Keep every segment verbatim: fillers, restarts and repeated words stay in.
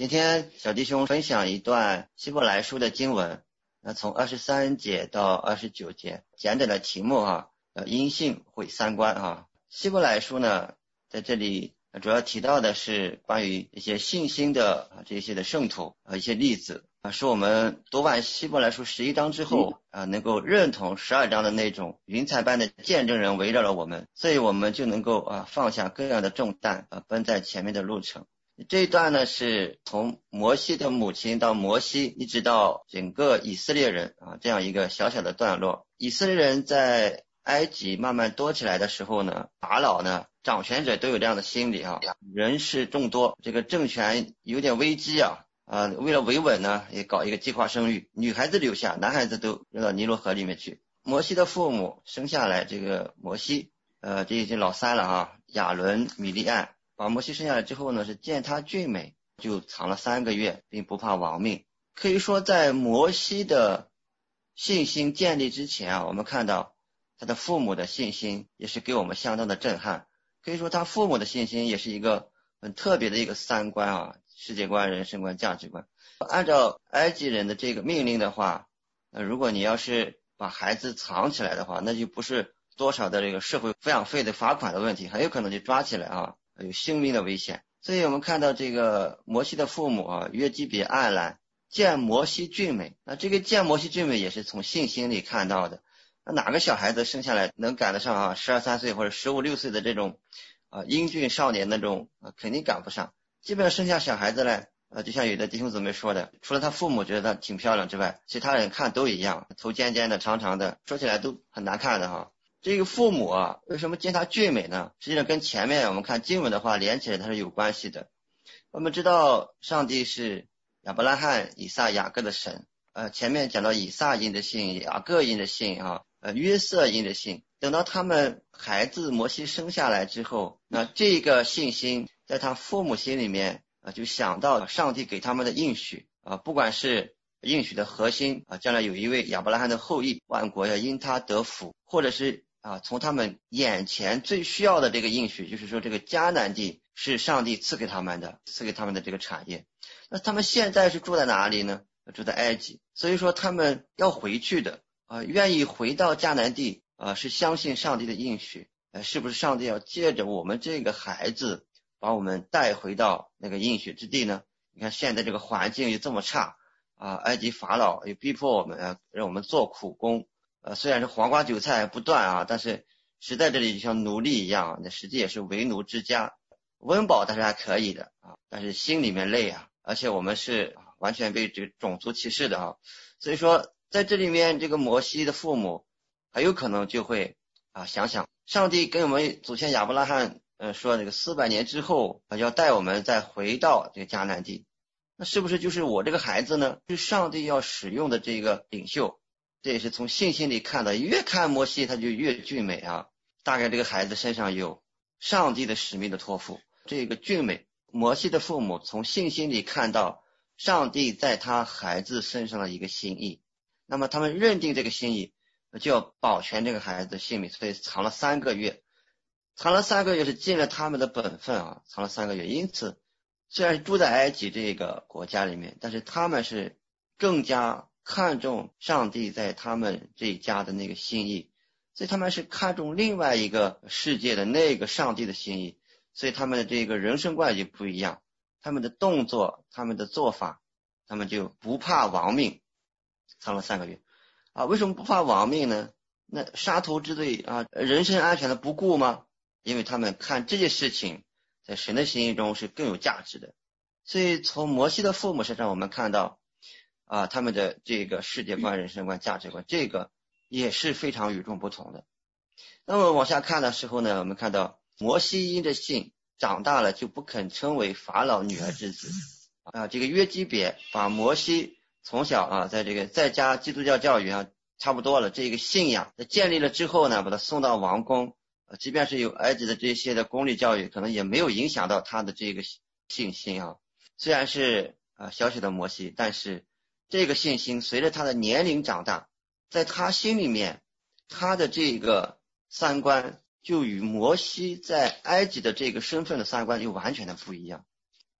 今天小弟兄分享一段希伯来书的经文，那从二十三节到二十九节，简短的题目啊，呃，因信毁三观啊。希伯来书呢，在这里主要提到的是关于一些信心的啊这些的圣徒啊一些例子啊，是我们读完希伯来书十一章之后啊，能够认同十二章的那种云彩般的见证人围绕了我们，所以我们就能够啊放下各样的重担啊，奔在前面的路程。这一段呢是从摩西的母亲到摩西一直到整个以色列人啊这样一个小小的段落。以色列人在埃及慢慢多起来的时候呢，法老呢掌权者都有这样的心理啊，人事众多，这个政权有点危机啊啊，为了维稳呢也搞一个计划生育，女孩子留下，男孩子都扔到尼罗河里面去。摩西的父母生下来这个摩西呃这已经老三了啊，亚伦、米利暗，把摩西生下来之后呢，是见他俊美，就藏了三个月，并不怕亡命。可以说在摩西的信心建立之前啊，我们看到他的父母的信心也是给我们相当的震撼。可以说他父母的信心也是一个很特别的一个三观啊，世界观、人生观、价值观。按照埃及人的这个命令的话，呃，如果你要是把孩子藏起来的话，那就不是多少的这个社会抚养费的罚款的问题，很有可能就抓起来啊，有性命的危险。所以我们看到这个摩西的父母啊，约基别、艾兰见摩西俊美，那这个见摩西俊美也是从信心里看到的。那哪个小孩子生下来能赶得上啊十二三岁或者十五六岁的这种啊英俊少年那种啊，肯定赶不上。基本上生下小孩子来呃，就像有的弟兄姊妹说的，除了他父母觉得他挺漂亮之外，其他人看都一样，头尖尖的、长长的，说起来都很难看的哈。这个父母啊，为什么见他俊美呢？实际上跟前面我们看经文的话连起来它是有关系的。我们知道上帝是亚伯拉罕、以撒、雅各的神，呃，前面讲到以撒因着信，雅各因着信啊，呃，约瑟因着信。等到他们孩子摩西生下来之后，那这个信心在他父母心里面啊，就想到上帝给他们的应许啊，不管是应许的核心啊，将来有一位亚伯拉罕的后裔，万国要因他得福，或者是啊，从他们眼前最需要的这个应许，就是说这个迦南地是上帝赐给他们的，赐给他们的这个产业。那他们现在是住在哪里呢？住在埃及，所以说他们要回去的啊，愿意回到迦南地啊，是相信上帝的应许。呃，是不是上帝要借着我们这个孩子把我们带回到那个应许之地呢？你看现在这个环境又这么差啊，埃及法老又逼迫我们啊，让我们做苦工。呃，虽然是黄瓜韭菜不断啊，但是实在这里就像奴隶一样，那实际也是为奴之家，温饱但是还可以的啊，但是心里面累啊，而且我们是完全被这个种族歧视的啊，所以说在这里面这个摩西的父母很有可能就会啊想想，上帝跟我们祖先亚伯拉罕呃说这个四百年之后啊要带我们再回到这个迦南地，那是不是就是我这个孩子呢？是上帝要使用的这个领袖。这也是从信心里看的，越看摩西他就越俊美啊，大概这个孩子身上有上帝的使命的托付。这个俊美，摩西的父母从信心里看到上帝在他孩子身上的一个心意，那么他们认定这个心意就要保全这个孩子的性命，所以藏了三个月，藏了三个月是尽了他们的本分啊，藏了三个月。因此虽然住在埃及这个国家里面，但是他们是更加看重上帝在他们这一家的那个心意，所以他们是看重另外一个世界的那个上帝的心意，所以他们的这个人生观就不一样，他们的动作，他们的做法，他们就不怕亡命，藏了三个月啊。为什么不怕亡命呢？那杀头之罪啊，人身安全的不顾吗？因为他们看这些事情在神的心意中是更有价值的。所以从摩西的父母身上我们看到啊，他们的这个世界观、人生观、价值观，这个也是非常与众不同的。那么往下看的时候呢，我们看到摩西因着信长大了就不肯称为法老女儿之子啊。这个约基别把摩西从小啊，在这个在家基督教教育啊差不多了，这个信仰建立了之后呢，把他送到王宫，即便是有埃及的这些的公立教育，可能也没有影响到他的这个信心啊。虽然是啊小小的摩西，但是这个信心随着他的年龄长大，在他心里面，他的这个三观就与摩西在埃及的这个身份的三观就完全的不一样。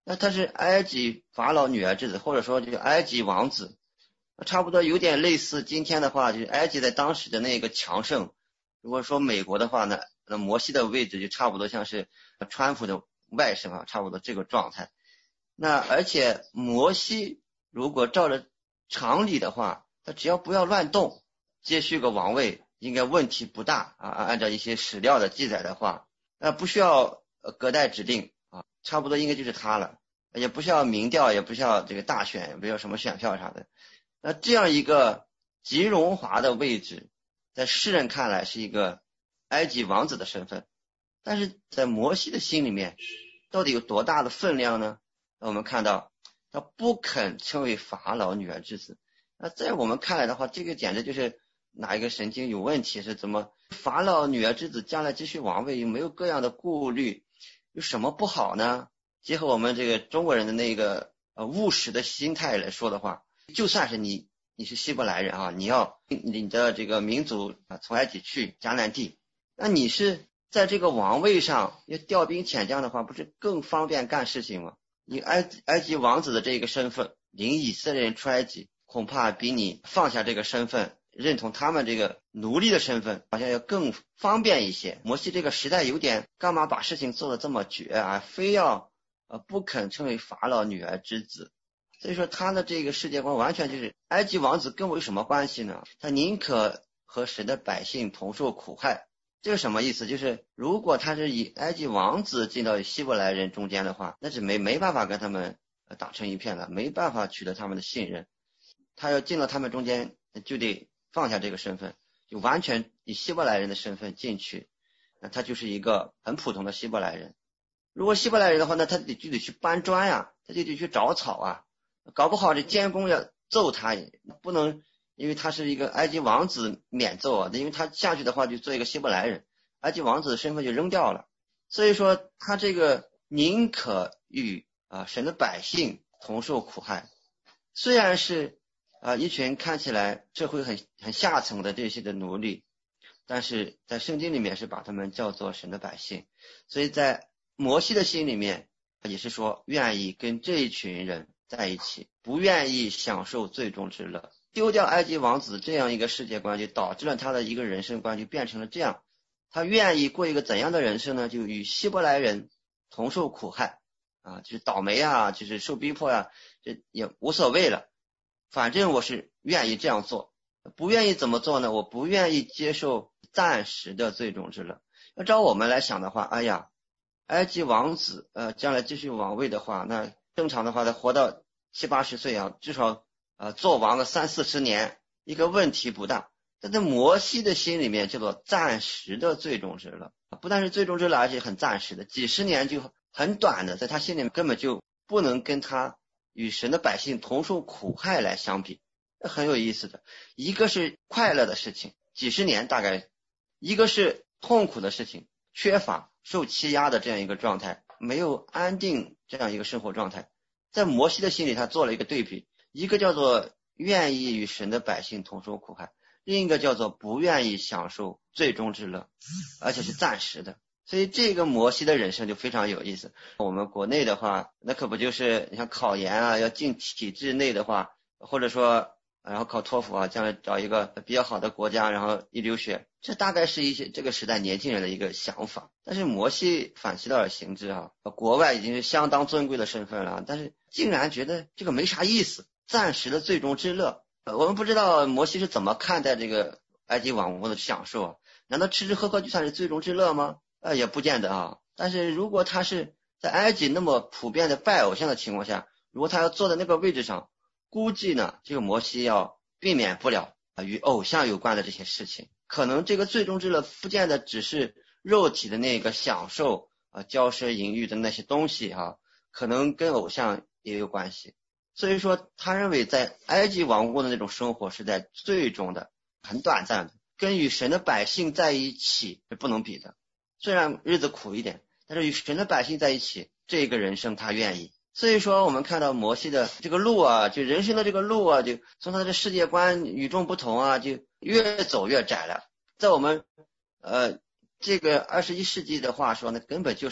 那他是埃及法老女儿之子，或者说这个埃及王子，差不多有点类似今天的话，就是埃及在当时的那个强盛。如果说美国的话呢，那摩西的位置就差不多像是川普的外甥啊，差不多这个状态。那而且摩西如果照着常理的话，他只要不要乱动，接续个王位应该问题不大啊。按照一些史料的记载的话，那不需要隔代指定啊，差不多应该就是他了，也不需要民调，也不需要这个大选，也不需要什么选票啥的。那这样一个极荣华的位置，在世人看来是一个埃及王子的身份，但是在摩西的心里面到底有多大的分量呢？那我们看到他不肯称为法老女儿之子。那在我们看来的话，这个简直就是哪一个神经有问题，是怎么法老女儿之子将来继续王位，有没有各样的顾虑，有什么不好呢？结合我们这个中国人的那个呃务实的心态来说的话，就算是你你是希伯来人啊，你要你的这个民族啊从埃及去迦南地，那你是在这个王位上要调兵遣将的话，不是更方便干事情吗？你埃埃及王子的这个身份，领以色列人出埃及，恐怕比你放下这个身份，认同他们这个奴隶的身份，好像要更方便一些。摩西这个时代有点干嘛把事情做得这么绝啊，非要呃不肯称为法老女儿之子。所以说他的这个世界观完全就是埃及王子跟我有什么关系呢？他宁可和神的百姓同受苦害。这个什么意思？就是如果他是以埃及王子进到希伯来人中间的话，那是没没办法跟他们打成一片了，没办法取得他们的信任。他要进到他们中间，就得放下这个身份，就完全以希伯来人的身份进去，那他就是一个很普通的希伯来人。如果希伯来人的话，那他得就得去搬砖呀，他就得去找草啊，搞不好这监工要揍他，不能因为他是一个埃及王子免揍啊，因为他下去的话就做一个希伯来人，埃及王子的身份就扔掉了。所以说他这个宁可与啊神的百姓同受苦害，虽然是啊一群看起来社会很很下层的这些的奴隶，但是在圣经里面是把他们叫做神的百姓。所以在摩西的心里面也是说愿意跟这一群人在一起，不愿意享受最终之乐。丢掉埃及王子这样一个世界观，就导致了他的一个人生观就变成了这样。他愿意过一个怎样的人生呢？就与希伯来人同受苦害啊，就是倒霉啊，就是受逼迫啊，这也无所谓了，反正我是愿意这样做。不愿意怎么做呢？我不愿意接受暂时的最终之乐。要照我们来想的话，哎呀，埃及王子呃将来继续王位的话，那正常的话他活到七八十岁啊，至少呃做王个三四十年，一个问题不大。但在摩西的心里面叫做暂时的最终之乐，不但是最终之乐，而且很暂时的，几十年就很短的，在他心里面根本就不能跟他与神的百姓同受苦害来相比。很有意思的，一个是快乐的事情，几十年大概；一个是痛苦的事情，缺乏受欺压的这样一个状态，没有安定这样一个生活状态。在摩西的心里他做了一个对比，一个叫做愿意与神的百姓同受苦害，另一个叫做不愿意享受最终之乐，而且是暂时的。所以这个摩西的人生就非常有意思。我们国内的话，那可不就是你像考研啊，要进体制内的话，或者说然后考托福啊，将来找一个比较好的国家，然后一留学，这大概是一些这个时代年轻人的一个想法。但是摩西反其道而行之啊，国外已经是相当尊贵的身份了，但是竟然觉得这个没啥意思，暂时的最终之乐。我们不知道摩西是怎么看待这个埃及王国的享受啊？难道吃吃喝喝就算是最终之乐吗？呃，也不见得啊。但是如果他是在埃及那么普遍的拜偶像的情况下，如果他要坐在那个位置上，估计呢，这个摩西要避免不了啊与偶像有关的这些事情。可能这个最终之乐不见得只是肉体的那个享受啊，骄奢淫欲的那些东西啊，可能跟偶像也有关系。所以说他认为在埃及王国的那种生活是在最终的，很短暂的，跟与神的百姓在一起是不能比的。虽然日子苦一点，但是与神的百姓在一起，这个人生他愿意。所以说我们看到摩西的这个路啊，就人生的这个路啊，就从他的世界观与众不同啊，就越走越窄了。在我们呃这个二十一世纪的话说呢，根本就是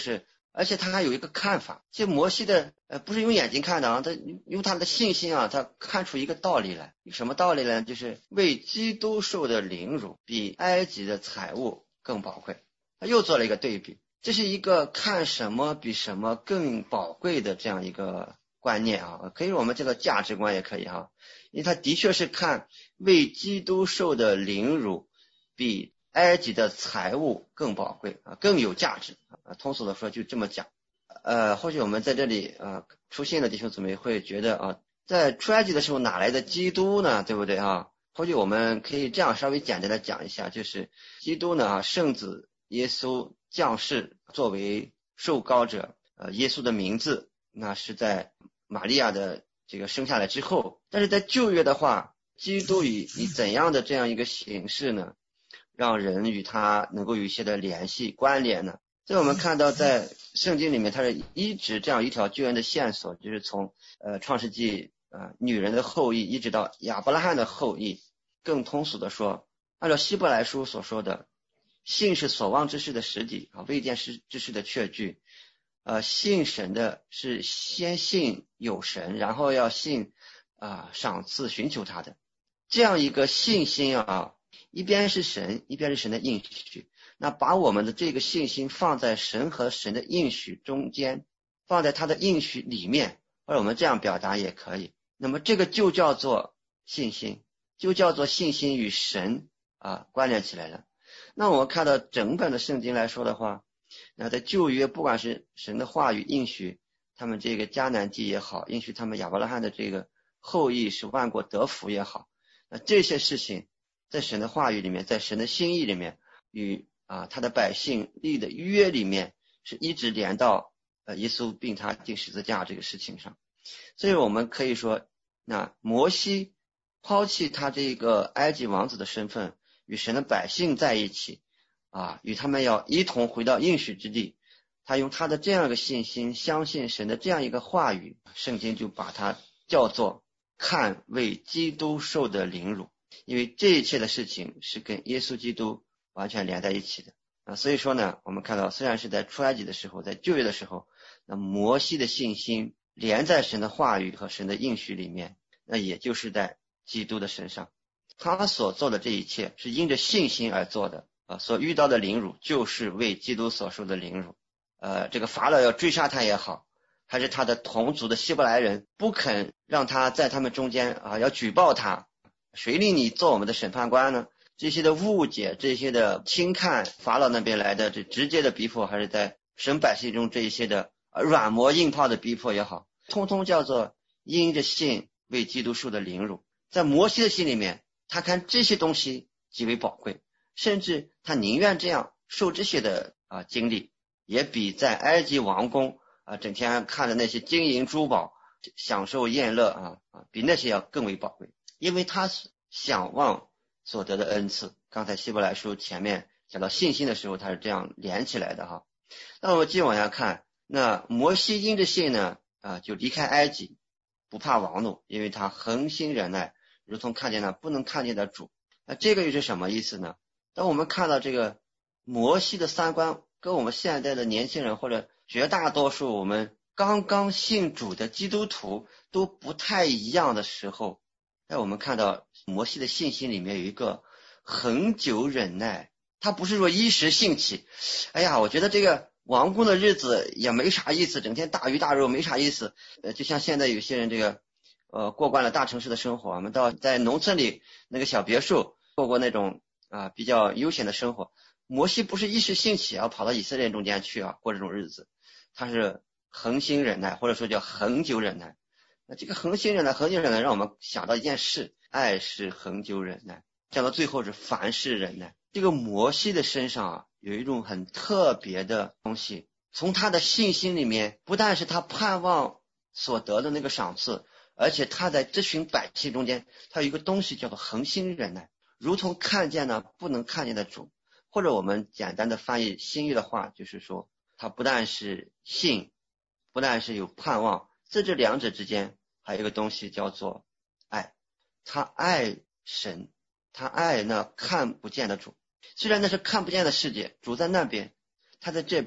而且他还有一个看法，这摩西的呃不是用眼睛看的啊，他用他的信心啊，他看出一个道理来。什么道理呢？就是为基督受的凌辱比埃及的财物更宝贵。他又做了一个对比，这是一个看什么比什么更宝贵的这样一个观念啊，可以我们这个价值观也可以哈、啊，因为他的确是看为基督受的凌辱比埃及的财物更宝贵啊，更有价值啊。通俗的说就这么讲。呃，或许我们在这里啊，出现的弟兄姊妹会觉得啊，在出埃及的时候哪来的基督呢？对不对啊？或许我们可以这样稍微简单的讲一下，就是基督呢啊，圣子耶稣降世作为受膏者，呃，耶稣的名字那是在玛利亚的这个生下来之后，但是在旧约的话，基督以以怎样的这样一个形式呢？让人与他能够有一些的联系关联呢？所以我们看到在圣经里面，它是一直这样一条救恩的线索，就是从呃创世纪呃女人的后裔一直到亚伯拉罕的后裔。更通俗的说，按照希伯来书所说的，信是所望之事的实底啊，未见之事的确据。呃，信神的是先信有神，然后要信啊、呃、赏赐寻求他的这样一个信心啊。一边是神，一边是神的应许，那把我们的这个信心放在神和神的应许中间，放在他的应许里面，或者我们这样表达也可以。那么这个就叫做信心，就叫做信心与神啊关联起来了。那我们看到整本的圣经来说的话，那在旧约不管是神的话语应许他们这个迦南地也好，应许他们亚伯拉罕的这个后裔是万国得福也好，那这些事情在神的话语里面，在神的心意里面，与啊他的百姓立的约里面，是一直连到呃耶稣并他钉十字架这个事情上。所以我们可以说，那摩西抛弃他这个埃及王子的身份，与神的百姓在一起啊，与他们要一同回到应许之地。他用他的这样一个信心，相信神的这样一个话语，圣经就把它叫做看为基督受的凌辱。因为这一切的事情是跟耶稣基督完全连在一起的啊，所以说呢，我们看到虽然是在出埃及的时候，在旧约的时候，那摩西的信心连在神的话语和神的应许里面，那也就是在基督的身上，他所做的这一切是因着信心而做的啊，所遇到的凌辱就是为基督所受的凌辱。呃，这个法老要追杀他也好，还是他的同族的希伯来人不肯让他在他们中间啊，要举报他。谁令你做我们的审判官呢？这些的误解，这些的轻看法老那边来的这直接的逼迫，还是在神百姓中这一些的软磨硬泡的逼迫也好，通通叫做因着信为基督受的凌辱。在摩西的心里面，他看这些东西极为宝贵，甚至他宁愿这样受这些的啊经历，也比在埃及王宫啊整天看着那些金银珠宝享受宴乐啊啊比那些要更为宝贵。因为他想望所得的恩赐，刚才希伯来书前面讲到信心的时候，他是这样连起来的哈。那我们继续往下看，那摩西因着信呢啊，就离开埃及，不怕王怒，因为他恒心忍耐，如同看见了不能看见的主。那这个又是什么意思呢？当我们看到这个摩西的三观跟我们现在的年轻人或者绝大多数我们刚刚信主的基督徒都不太一样的时候，在我们看到摩西的信心里面有一个恒久忍耐，他不是说一时兴起，哎呀我觉得这个王宫的日子也没啥意思，整天大鱼大肉没啥意思。呃，就像现在有些人这个呃过惯了大城市的生活，我们到在农村里那个小别墅过过那种啊比较悠闲的生活。摩西不是一时兴起啊跑到以色列人中间去啊过这种日子，他是恒心忍耐，或者说叫恒久忍耐。那这个恒心忍耐，恒久忍耐让我们想到一件事，爱是恒久忍耐，讲到最后是凡事忍耐。这个摩西的身上啊有一种很特别的东西，从他的信心里面，不但是他盼望所得的那个赏赐，而且他在这群百姓中间，他有一个东西叫做恒心忍耐，如同看见呢不能看见的主。或者我们简单的翻译新约的话，就是说他不但是信，不但是有盼望，在这两者之间还有一个东西叫做爱，他爱神，他爱那看不见的主。虽然那是看不见的世界，主在那边，他在这边，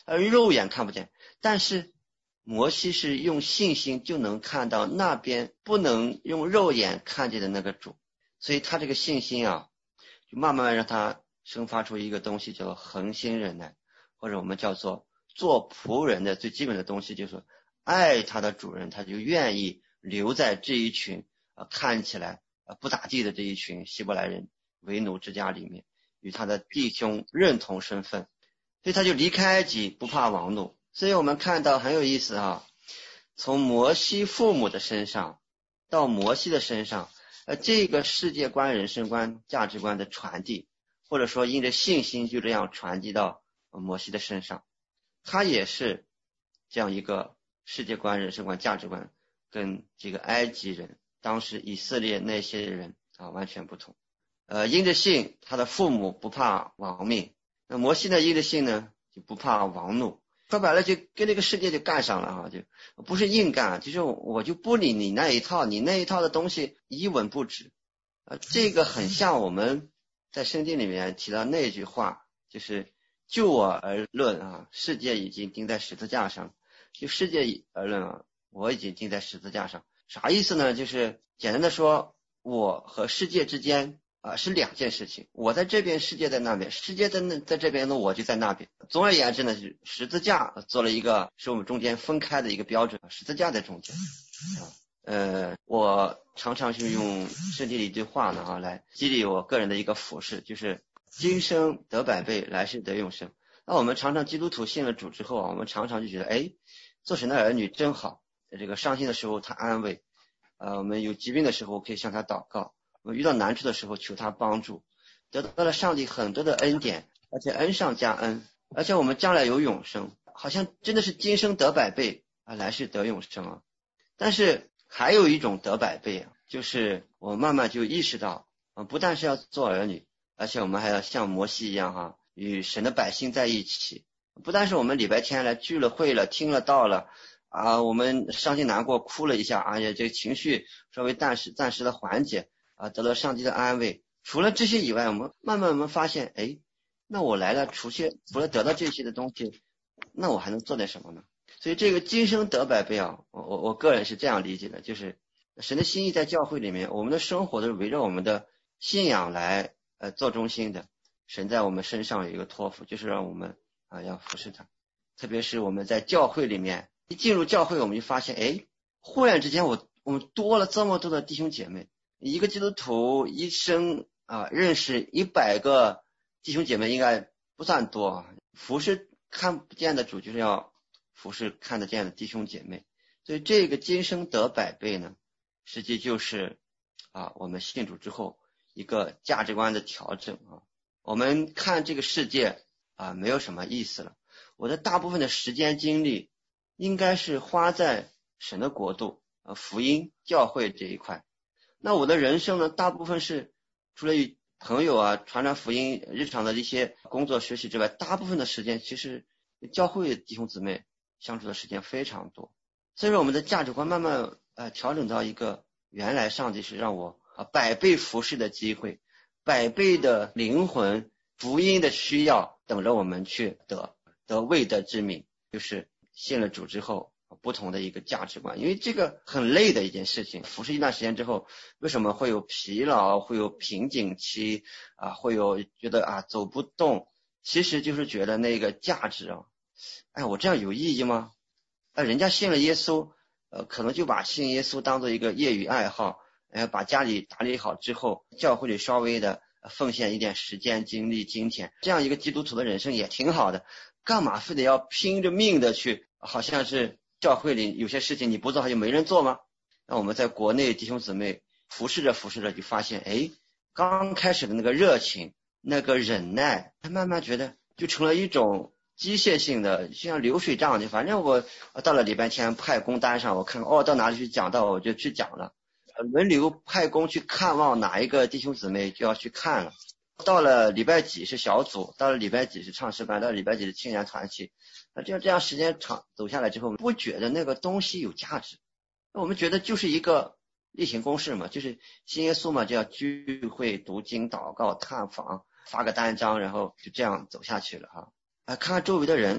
而肉眼看不见。但是摩西是用信心就能看到那边不能用肉眼看见的那个主，所以他这个信心啊，就慢慢让他生发出一个东西叫做恒心忍耐，或者我们叫做做仆人的最基本的东西，就是爱他的主人，他就愿意留在这一群啊看起来啊不咋地的这一群希伯来人为奴之家里面，与他的弟兄认同身份，所以他就离开埃及，不怕王怒。所以我们看到很有意思啊，从摩西父母的身上到摩西的身上，呃，这个世界观、人生观、价值观的传递，或者说因着信心就这样传递到摩西的身上，他也是这样一个世界观、人生观、价值观，跟这个埃及人、当时以色列那些人啊完全不同。呃，因着信，他的父母不怕亡命，那摩西呢，因着信呢，就不怕王怒。说白了就跟这个世界就干上了啊，就不是硬干，就是我就不理你那一套，你那一套的东西一文不值。呃，这个很像我们在圣经里面提到那句话，就是就我而论啊，世界已经钉在十字架上。就世界而论啊，我已经钉在十字架上。啥意思呢？就是简单的说，我和世界之间啊，是两件事情，我在这边，世界在那边，世界在那在这边呢，我就在那边。总而言之呢，是十字架做了一个是我们中间分开的一个标准，十字架在中间啊。呃，我常常是用圣经里一句话呢啊，来激励我个人的一个服事，就是今生得百倍，来世得永生。那我们常常基督徒信了主之后啊，我们常常就觉得，哎，做神的儿女真好，这个伤心的时候他安慰，呃，我们有疾病的时候可以向他祷告。我们遇到难处的时候求他帮助，得到了上帝很多的恩典，而且恩上加恩，而且我们将来有永生，好像真的是今生得百倍啊，来世得永生啊。但是还有一种得百倍啊，就是我慢慢就意识到啊，不但是要做儿女，而且我们还要像摩西一样哈、啊，与神的百姓在一起。不但是我们礼拜天来聚了会了，听了道了啊，我们伤心难过哭了一下，哎呀，这个情绪稍微暂时暂时的缓解。啊，得到上帝的安慰。除了这些以外，我们慢慢我们发现，哎，那我来了，除些除了得到这些的东西，那我还能做点什么呢？所以这个今生得百倍啊，我我我个人是这样理解的，就是神的心意在教会里面，我们的生活都是围绕我们的信仰来呃做中心的。神在我们身上有一个托付，就是让我们啊要服侍他。特别是我们在教会里面，一进入教会，我们就发现，哎，忽然之间我我们多了这么多的弟兄姐妹。一个基督徒一生啊认识一百个弟兄姐妹应该不算多，服侍看不见的主就是要服侍看得见的弟兄姐妹，所以这个今生得百倍呢，实际就是啊我们信主之后一个价值观的调整啊。我们看这个世界啊没有什么意思了，我的大部分的时间精力应该是花在神的国度啊福音教会这一块。那我的人生呢，大部分是除了与朋友啊传传福音日常的一些工作学习之外，大部分的时间其实教会弟兄姊妹相处的时间非常多。所以说我们的价值观慢慢呃调整到一个原来上帝是让我啊百倍服侍的机会，百倍的灵魂福音的需要等着我们去得得未得之名，就是信了主之后不同的一个价值观。因为这个很累的一件事情，服侍一段时间之后，为什么会有疲劳，会有瓶颈期啊，会有觉得啊走不动，其实就是觉得那个价值啊，哎，我这样有意义吗？啊，人家信了耶稣，呃，可能就把信耶稣当做一个业余爱好，呃，把家里打理好之后，教会里稍微的奉献一点时间、精力、金钱，这样一个基督徒的人生也挺好的，干嘛非得要拼着命的去，好像是教会里有些事情你不做，还就没人做吗？那我们在国内弟兄姊妹服侍着服侍着，就发现，哎，刚开始的那个热情、那个忍耐，他慢慢觉得就成了一种机械性的，就像流水账，就反正我到了礼拜天派工单上，我看哦到哪里去讲到，我就去讲了，轮流派工去看望哪一个弟兄姊妹就要去看了。到了礼拜几是小组，到了礼拜几是唱诗班，到了礼拜几是青年团契。那这样这样时间长走下来之后，不觉得那个东西有价值，我们觉得就是一个例行公事嘛，就是信耶稣嘛，就要聚会、读经、祷告、探访、发个单张，然后就这样走下去了哈。啊，看看周围的人，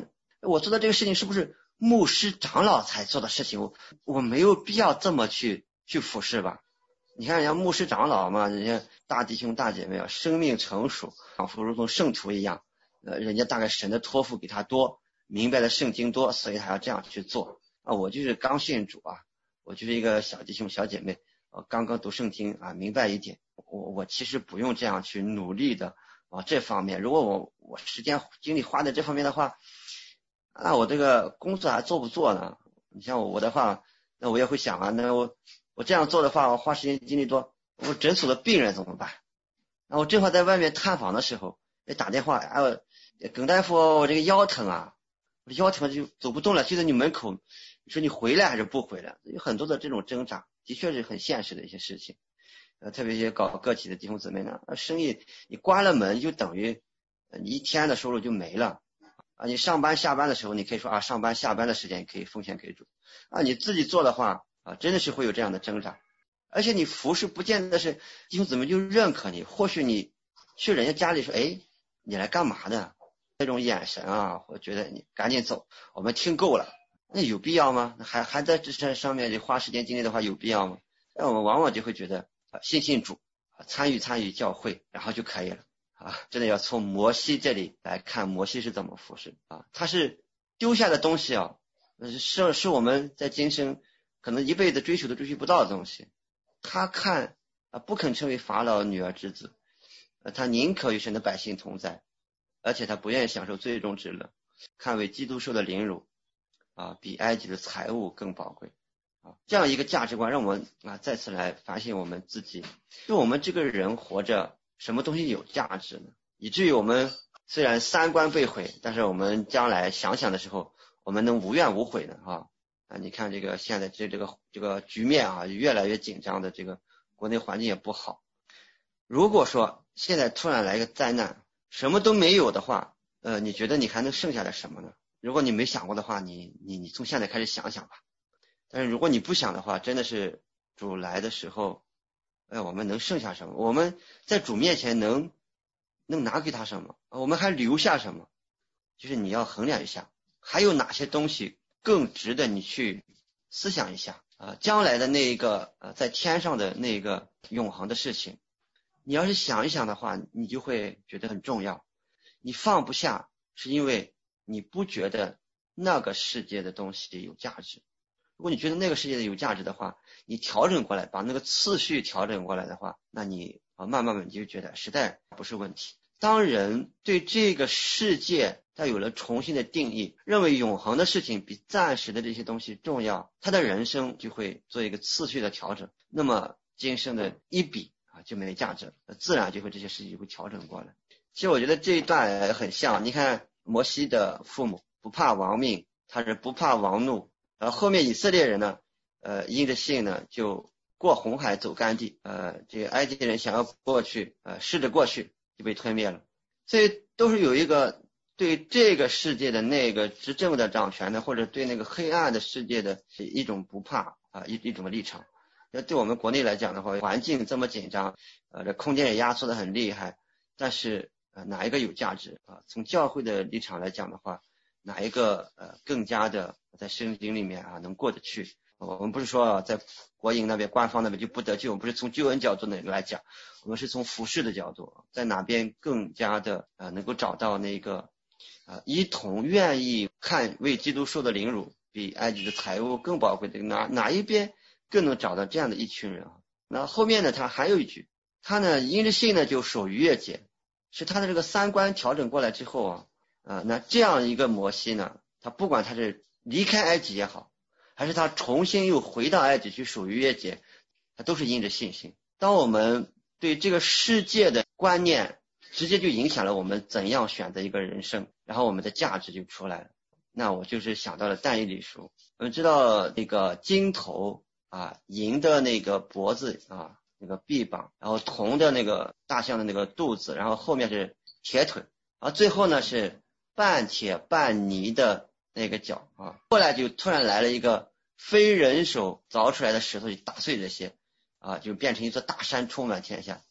我做的这个事情是不是牧师长老才做的事情，我我没有必要这么去去服侍吧。你看人家牧师长老嘛，人家大弟兄大姐妹啊，生命成熟，仿佛如同圣徒一样，呃，人家大概神的托付给他多，明白的圣经多，所以他要这样去做啊。我就是刚信主啊，我就是一个小弟兄小姐妹，呃，刚刚读圣经啊，明白一点，我我其实不用这样去努力的啊。这方面，如果我我时间精力花在这方面的话，那我这个工作还做不做呢？你像我的话，那我也会想啊，那我我这样做的话，我花时间精力多，我诊所的病人怎么办？然后我正好在外面探访的时候，打电话，哎，耿大夫，我这个腰疼啊，我腰疼就走不动了，就在你门口，你说你回来还是不回来？有很多的这种挣扎，的确是很现实的一些事情。呃，特别一些搞个体的弟兄姊妹呢，生意你关了门，就等于你一天的收入就没了。啊，你上班下班的时候，你可以说啊，上班下班的时间可以奉献给主啊。你自己做的话啊，真的是会有这样的挣扎。而且你服侍不见得是弟兄姊妹就认可你，或许你去人家家里说，哎，你来干嘛的？那种眼神啊，我觉得你赶紧走，我们听够了，那有必要吗？还还在这上面花时间精力的话，有必要吗？那我们往往就会觉得啊，信信主啊，参与参与教会，然后就可以了。啊，真的要从摩西这里来看，摩西是怎么服侍啊？他是丢下的东西啊，是是我们在今生可能一辈子追求都追求不到的东西。他看啊，不肯成为法老女儿之子，呃，他宁可与神的百姓同在，而且他不愿意享受最终之乐，看为基督受的凌辱啊，比埃及的财物更宝贵啊。这样一个价值观，让我们啊再次来反省我们自己，就我们这个人活着。什么东西有价值呢？以至于我们虽然三观被毁，但是我们将来想想的时候，我们能无怨无悔的啊啊！你看这个现在这这个这个局面啊，越来越紧张的，这个国内环境也不好。如果说现在突然来个灾难，什么都没有的话，呃，你觉得你还能剩下来什么呢？如果你没想过的话，你你你从现在开始想想吧。但是如果你不想的话，真的是主来的时候。哎，我们能剩下什么？我们在主面前能能拿给他什么？我们还留下什么？就是你要衡量一下，还有哪些东西更值得你去思想一下啊？将来的那一个呃，在天上的那个永恒的事情，你要是想一想的话，你就会觉得很重要。你放不下，是因为你不觉得那个世界的东西有价值。如果你觉得那个世界的有价值的话，你调整过来，把那个次序调整过来的话，那你啊慢慢慢你就觉得实在不是问题。当人对这个世界他有了重新的定义，认为永恒的事情比暂时的这些东西重要，他的人生就会做一个次序的调整，那么今生的一笔啊就没价值了，自然就会这些事情就会调整过来。其实我觉得这一段很像，你看摩西的父母不怕王命，他是不怕王怒。然后后面以色列人呢，呃，因着信呢，就过红海走干地，呃，这个埃及人想要过去，呃，试着过去就被吞灭了。所以都是有一个对这个世界的那个执政的掌权的，或者对那个黑暗的世界的一种不怕啊，一一种立场。那对我们国内来讲的话，环境这么紧张，呃，这空间也压缩的很厉害，但是呃，哪一个有价值啊？从教会的立场来讲的话，哪一个呃更加的在圣经里面啊能过得去？我们不是说在国营那边官方那边就不得救，我们不是从救恩角度来讲，我们是从服事的角度，在哪边更加的呃能够找到那个呃一同愿意看为基督受的凌辱比埃及的财物更宝贵的，哪哪一边更能找到这样的一群人啊？那后面呢他还有一句，他呢因着信呢就守逾越节，是他的这个三观调整过来之后啊。啊、呃，那这样一个摩西呢，他不管他是离开埃及也好，还是他重新又回到埃及去守逾越节，他都是因着信心。当我们对这个世界的观念直接就影响了我们怎样选择一个人生，然后我们的价值就出来了。那我就是想到了但以理书，我们知道那个金头啊，银的那个脖子啊，那个臂膀，然后铜的那个大象的那个肚子，然后后面是铁腿，然后最后呢是半铁半泥的那个脚啊，后来就突然来了一个非人手凿出来的石头，就打碎这些啊，就变成一座大山充满天下。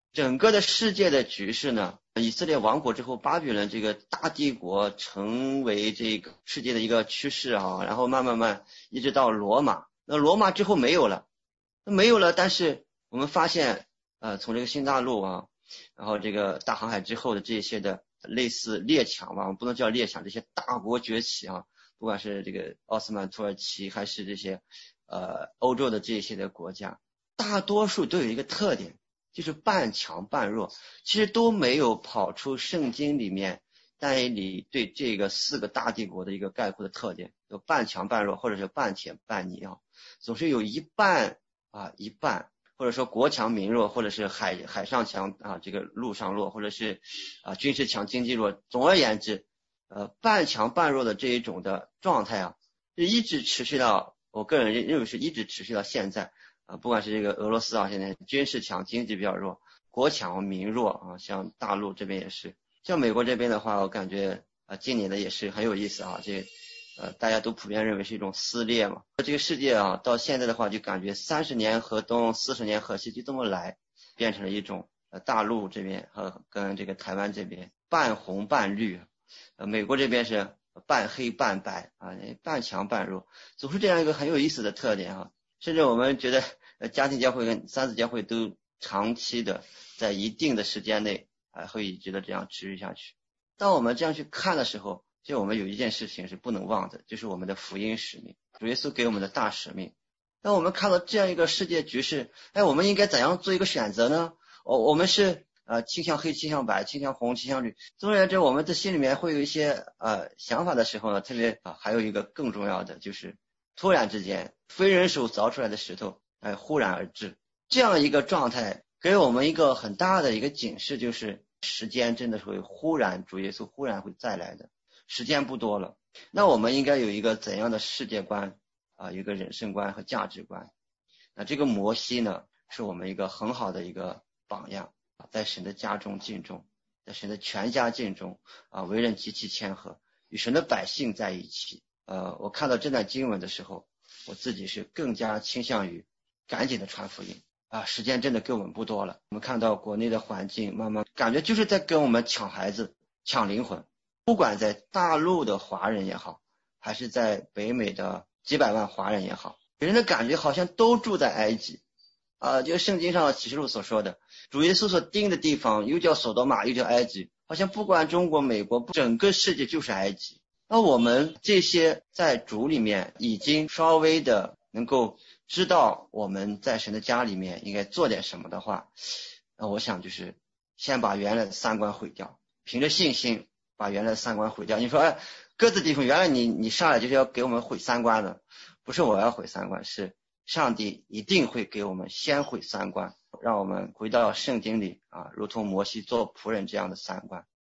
整个的世界的局势呢，以色列亡国之后，巴比伦这个大帝国成为这个世界的一个趋势啊，然后慢慢慢一直到罗马，那罗马之后没有了，没有了，但是我们发现呃，从这个新大陆啊，然后这个大航海之后的这些的类似列强吧，不能叫列强，这些大国崛起啊，不管是这个奥斯曼土耳其还是这些呃欧洲的这些的国家，大多数都有一个特点，就是半强半弱，其实都没有跑出圣经里面但以理对这个四个大帝国的一个概括的特点，有半强半弱，或者是半铁半泥啊，总是有一半啊一半，或者说国强民弱，或者是海海上强啊这个陆上弱，或者是啊军事强经济弱，总而言之呃半强半弱的这一种的状态啊，就一直持续到，我个人认为是一直持续到现在啊，不管是这个俄罗斯啊，现在军事强经济比较弱，国强民弱啊，像大陆这边也是，像美国这边的话，我感觉啊今年的也是很有意思啊，这呃大家都普遍认为是一种撕裂嘛，这个世界啊到现在的话就感觉三十年河东四十年河西就这么来，变成了一种呃大陆这边和跟这个台湾这边半红半绿，呃美国这边是半黑半白啊，半强半弱，总是这样一个很有意思的特点啊，甚至我们觉得呃家庭教会跟三次教会都长期的在一定的时间内还会一直的这样持续下去。当我们这样去看的时候，就我们有一件事情是不能忘的，就是我们的福音使命，主耶稣给我们的大使命。当我们看到这样一个世界局势，哎，我们应该怎样做一个选择呢？我我们是呃倾向黑倾向白倾向红倾向绿，总而言之我们的心里面会有一些呃想法的时候呢，特别啊还有一个更重要的就是突然之间非人手凿出来的石头哎忽然而至，这样一个状态给我们一个很大的一个警示，就是时间真的是会忽然，主耶稣忽然会再来的，时间不多了。那我们应该有一个怎样的世界观啊，一个人生观和价值观？那这个摩西呢，是我们一个很好的一个榜样，在神的家中敬重，在神的全家敬重啊，为人极其谦和，与神的百姓在一起。呃，我看到这段经文的时候，我自己是更加倾向于赶紧的传福音啊，时间真的给我们不多了。我们看到国内的环境慢慢感觉就是在跟我们抢孩子抢灵魂，不管在大陆的华人也好，还是在北美的几百万华人也好，给人的感觉好像都住在埃及啊，就圣经上启示录所说的，主耶稣所定的地方又叫索多玛又叫埃及，好像不管中国美国整个世界就是埃及。那我们这些在主里面已经稍微的能够知道我们在神的家里面应该做点什么的话，那我想就是先把原来的三观毁掉，凭着信心把原来的三观毁掉。你说哎，各自弟兄，原来你你上来就是要给我们毁三观的，不是我要毁三观，是上帝一定会给我们先毁三观，让我们回到圣经里啊，如同摩西做仆人这样的三观。